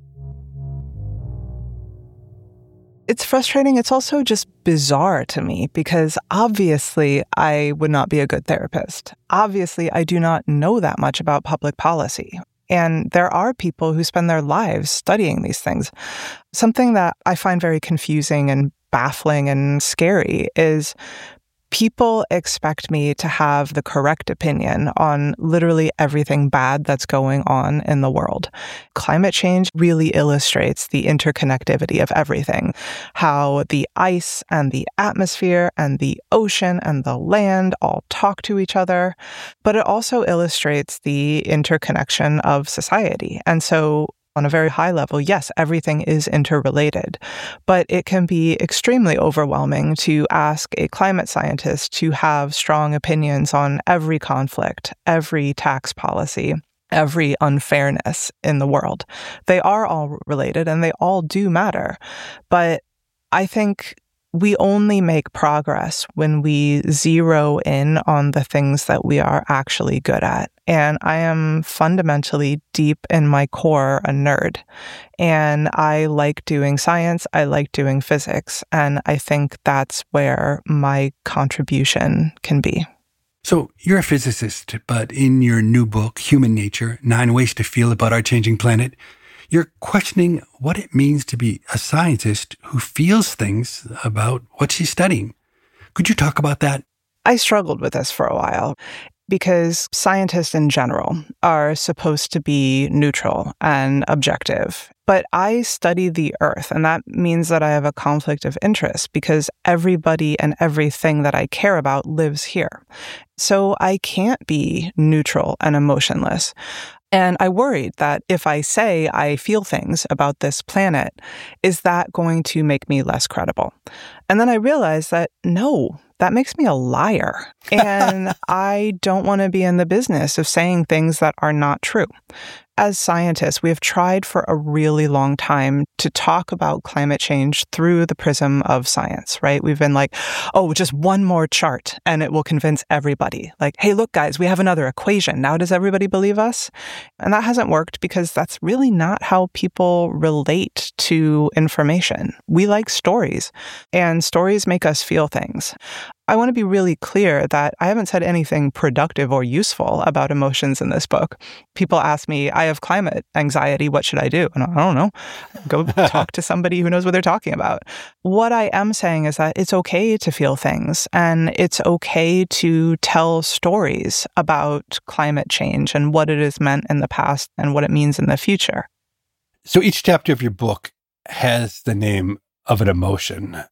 It's frustrating. It's also just bizarre to me because obviously I would not be a good therapist. Obviously, I do not know that much about public policy. And there are people who spend their lives studying these things. Something that I find very confusing and baffling and scary is people expect me to have the correct opinion on literally everything bad that's going on in the world. Climate change really illustrates the interconnectivity of everything, how the ice and the atmosphere and the ocean and the land all talk to each other. But it also illustrates the interconnection of society. And so on a very high level, yes, everything is interrelated, but it can be extremely overwhelming to ask a climate scientist to have strong opinions on every conflict, every tax policy, every unfairness in the world. They are all related and they all do matter, but I think we only make progress when we zero in on the things that we are actually good at. And I am fundamentally deep in my core a nerd. And I like doing science. I like doing physics. And I think that's where my contribution can be. So you're a physicist, but in your new book, Human Nature, 9 Ways to Feel About Our Changing Planet, you're questioning what it means to be a scientist who feels things about what she's studying. Could you talk about that? I struggled with this for a while because scientists in general are supposed to be neutral and objective. But I study the Earth, and that means that I have a conflict of interest because everybody and everything that I care about lives here. So I can't be neutral and emotionless. And I worried that if I say I feel things about this planet, is that going to make me less credible? And then I realized that no, that makes me a liar. And I don't want to be in the business of saying things that are not true. As scientists, we have tried for a really long time to talk about climate change through the prism of science, right? We've been like, oh, just one more chart and it will convince everybody. Like, hey, look, guys, we have another equation. Now does everybody believe us? And that hasn't worked because that's really not how people relate to information. We like stories, and stories make us feel things. I want to be really clear that I haven't said anything productive or useful about emotions in this book. People ask me, I have climate anxiety, what should I do? And I don't know. Go talk to somebody who knows what they're talking about. What I am saying is that it's okay to feel things, and it's okay to tell stories about climate change and what it has meant in the past and what it means in the future. So each chapter of your book has the name of an emotion: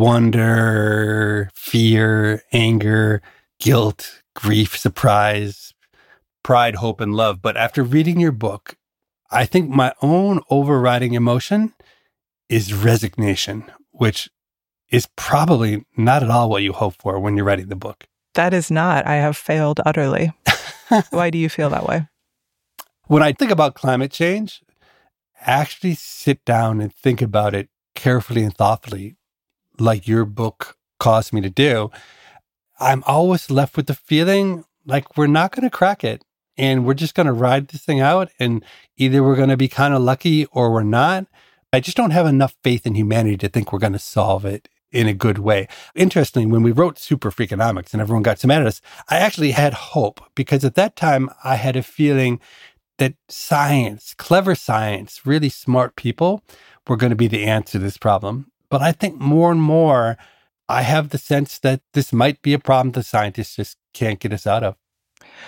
wonder, fear, anger, guilt, grief, surprise, pride, hope, and love. But after reading your book, I think my own overriding emotion is resignation, which is probably not at all what you hope for when you're writing the book. That is not. I have failed utterly. Why do you feel that way? When I think about climate change, I actually sit down and think about it carefully and thoughtfully, like your book caused me to do. I'm always left with the feeling like we're not going to crack it, and we're just going to ride this thing out, and either we're going to be kind of lucky or we're not. I just don't have enough faith in humanity to think we're going to solve it in a good way. Interestingly, when we wrote Super Freakonomics and everyone got so mad at us, I actually had hope, because at that time I had a feeling that science, clever science, really smart people were going to be the answer to this problem. But I think more and more, I have the sense that this might be a problem the scientists just can't get us out of.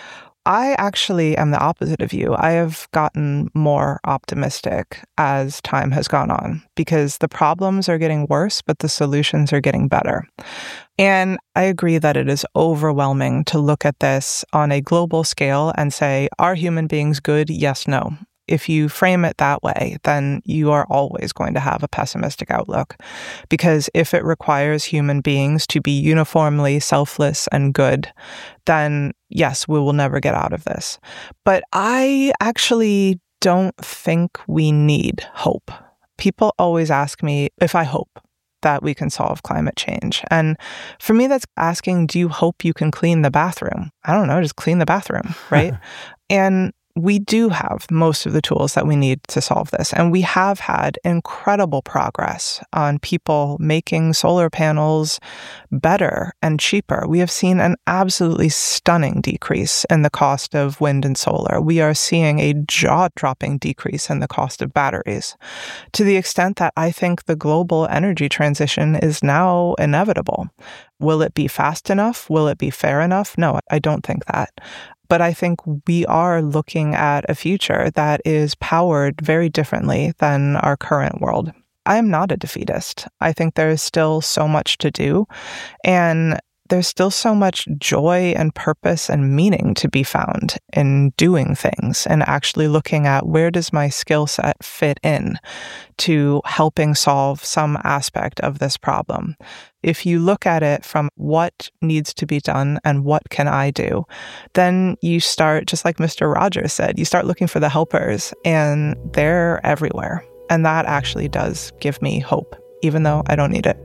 I actually am the opposite of you. I have gotten more optimistic as time has gone on because the problems are getting worse, but the solutions are getting better. And I agree that it is overwhelming to look at this on a global scale and say, are human beings good? Yes, no. If you frame it that way, then you are always going to have a pessimistic outlook. Because if it requires human beings to be uniformly selfless and good, then yes, we will never get out of this. But I actually don't think we need hope. People always ask me if I hope that we can solve climate change. And for me, that's asking, do you hope you can clean the bathroom? I don't know, just clean the bathroom, right? And we do have most of the tools that we need to solve this. And we have had incredible progress on people making solar panels better and cheaper. We have seen an absolutely stunning decrease in the cost of wind and solar. We are seeing a jaw-dropping decrease in the cost of batteries, to the extent that I think the global energy transition is now inevitable. Will it be fast enough? Will it be fair enough? No, I don't think that. But I think we are looking at a future that is powered very differently than our current world. I am not a defeatist. I think there is still so much to do, and there's still so much joy and purpose and meaning to be found in doing things and actually looking at where does my skill set fit in to helping solve some aspect of this problem. If you look at it from what needs to be done and what can I do, then you start, just like Mr. Rogers said, you start looking for the helpers, and they're everywhere. And that actually does give me hope, even though I don't need it.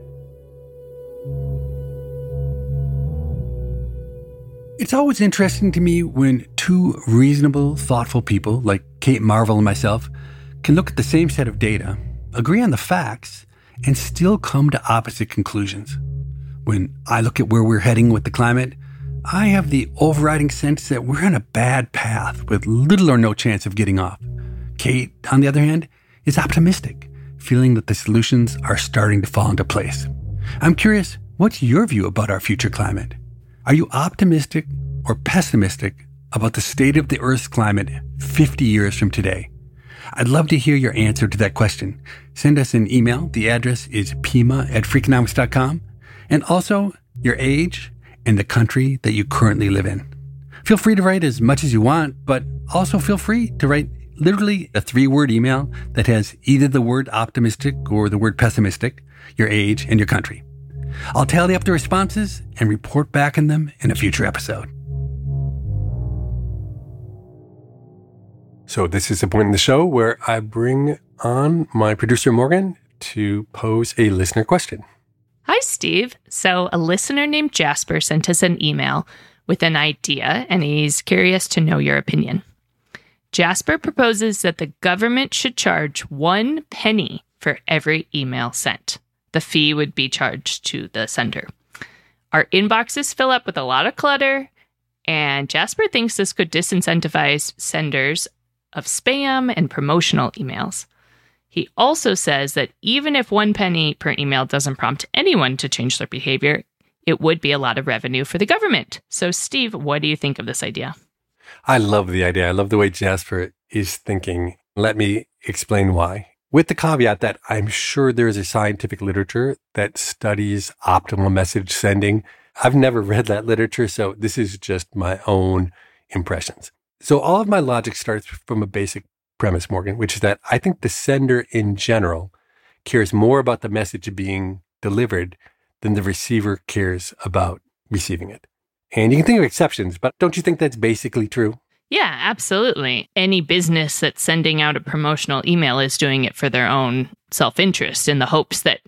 It's always interesting to me when two reasonable, thoughtful people like Kate Marvel and myself can look at the same set of data, agree on the facts, and still come to opposite conclusions. When I look at where we're heading with the climate, I have the overriding sense that we're on a bad path with little or no chance of getting off. Kate, on the other hand, is optimistic, feeling that the solutions are starting to fall into place. I'm curious, what's your view about our future climate? Are you optimistic or pessimistic about the state of the Earth's climate 50 years from today? I'd love to hear your answer to that question. Send us an email. The address is pima@freakonomics.com. And also your age and the country that you currently live in. Feel free to write as much as you want, but also feel free to write literally a 3-word email that has either the word optimistic or the word pessimistic, your age, and your country. I'll tally up the responses and report back on them in a future episode. So this is the point in the show where I bring on my producer, Morgan, to pose a listener question. Hi, Steve. So a listener named Jasper sent us an email with an idea, and he's curious to know your opinion. Jasper proposes that the government should charge 1 penny for every email sent. The fee would be charged to the sender. Our inboxes fill up with a lot of clutter, and Jasper thinks this could disincentivize senders of spam and promotional emails. He also says that even if 1 penny per email doesn't prompt anyone to change their behavior, it would be a lot of revenue for the government. So, Steve, what do you think of this idea? I love the idea. I love the way Jasper is thinking. Let me explain why. With the caveat that I'm sure there is a scientific literature that studies optimal message sending. I've never read that literature, so this is just my own impressions. So all of my logic starts from a basic premise, Morgan, which is that I think the sender in general cares more about the message being delivered than the receiver cares about receiving it. And you can think of exceptions, but don't you think that's basically true? Yeah, absolutely. Any business that's sending out a promotional email is doing it for their own self-interest in the hopes that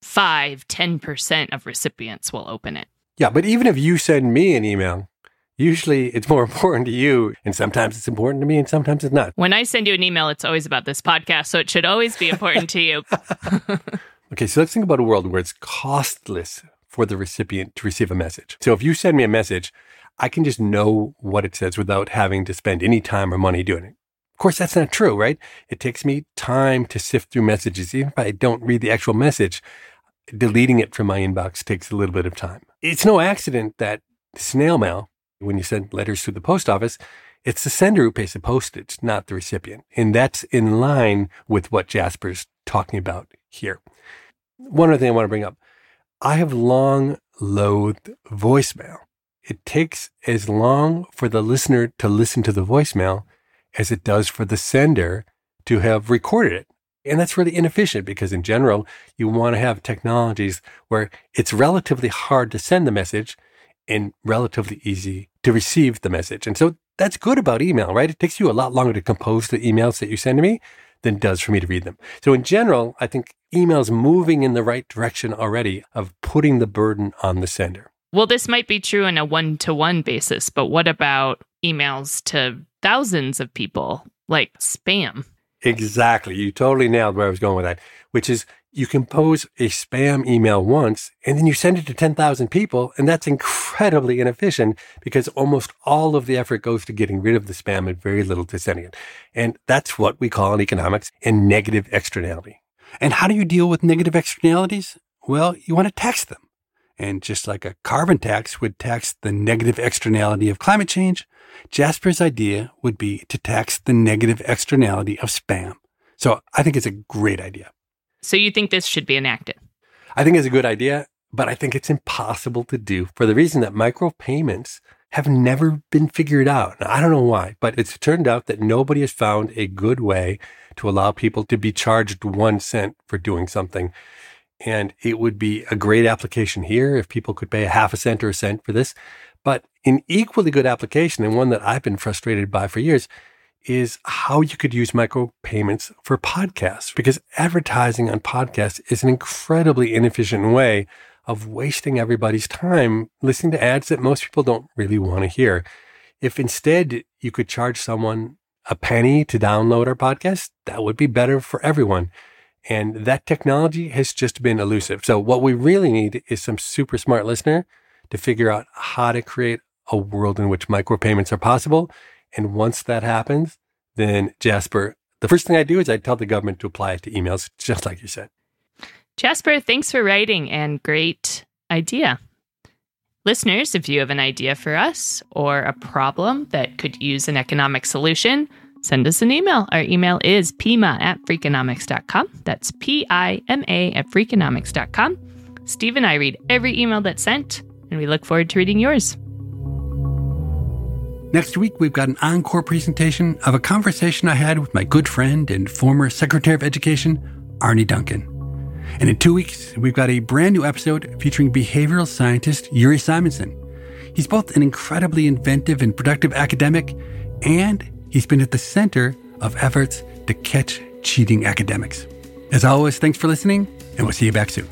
5-10% of recipients will open it. Yeah, but even if you send me an email, usually it's more important to you, and sometimes it's important to me, and sometimes it's not. When I send you an email, it's always about this podcast, so it should always be important to you. Okay, so let's think about a world where it's costless for the recipient to receive a message. So if you send me a message, I can just know what it says without having to spend any time or money doing it. Of course, that's not true, right? It takes me time to sift through messages. Even if I don't read the actual message, deleting it from my inbox takes a little bit of time. It's no accident that snail mail, when you send letters through the post office, it's the sender who pays the postage, not the recipient. And that's in line with what Jasper's talking about here. One other thing I want to bring up. I have long loathed voicemail. It takes as long for the listener to listen to the voicemail as it does for the sender to have recorded it. And that's really inefficient because in general, you want to have technologies where it's relatively hard to send the message and relatively easy to receive the message. And so that's good about email, right? It takes you a lot longer to compose the emails that you send to me than it does for me to read them. So in general, I think email's moving in the right direction already of putting the burden on the sender. Well, this might be true on a one-to-one basis, but what about emails to thousands of people, like spam? Exactly. You totally nailed where I was going with that, which is you compose a spam email once and then you send it to 10,000 people. And that's incredibly inefficient because almost all of the effort goes to getting rid of the spam and very little to sending it. And that's what we call in economics a negative externality. And how do you deal with negative externalities? Well, you want to tax them. And just like a carbon tax would tax the negative externality of climate change, Jasper's idea would be to tax the negative externality of spam. So I think it's a great idea. So you think this should be enacted? I think it's a good idea, but I think it's impossible to do for the reason that micropayments have never been figured out. Now, I don't know why, but it's turned out that nobody has found a good way to allow people to be charged 1 cent for doing something. And it would be a great application here if people could pay a half a cent or a cent for this. But an equally good application, and one that I've been frustrated by for years, is how you could use micropayments for podcasts. Because advertising on podcasts is an incredibly inefficient way of wasting everybody's time listening to ads that most people don't really want to hear. If instead you could charge someone a penny to download our podcast, that would be better for everyone. And that technology has just been elusive. So what we really need is some super smart listener to figure out how to create a world in which micropayments are possible. And once that happens, then Jasper, the first thing I do is I tell the government to apply it to emails, just like you said. Jasper, thanks for writing and great idea. Listeners, if you have an idea for us or a problem that could use an economic solution, send us an email. Our email is pima@freakonomics.com. That's PIMA@freakonomics.com. Steve and I read every email that's sent, and we look forward to reading yours. Next week, we've got an encore presentation of a conversation I had with my good friend and former Secretary of Education, Arne Duncan. And in 2 weeks, we've got a brand new episode featuring behavioral scientist Yuri Simonson. He's both an incredibly inventive and productive academic, and he's been at the center of efforts to catch cheating academics. As always, thanks for listening, and we'll see you back soon.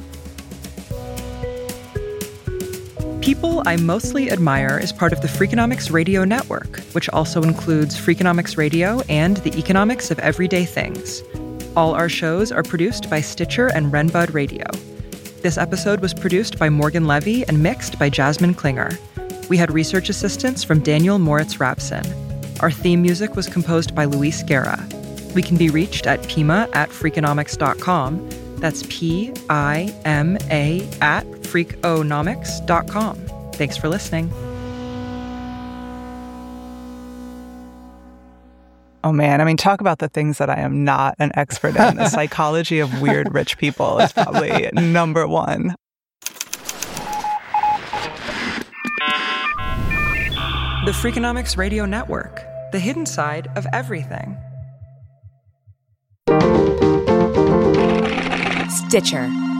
People I Mostly Admire is part of the Freakonomics Radio Network, which also includes Freakonomics Radio and the Economics of Everyday Things. All our shows are produced by Stitcher and Renbud Radio. This episode was produced by Morgan Levy and mixed by Jasmine Klinger. We had research assistance from Daniel Moritz-Rapson. Our theme music was composed by Luis Guerra. We can be reached at pima@freakonomics.com. That's PIMA@freakonomics.com. Thanks for listening. Oh, man. I mean, talk about the things that I am not an expert in. The psychology of weird rich people is probably number one. The Freakonomics Radio Network, the hidden side of everything. Stitcher.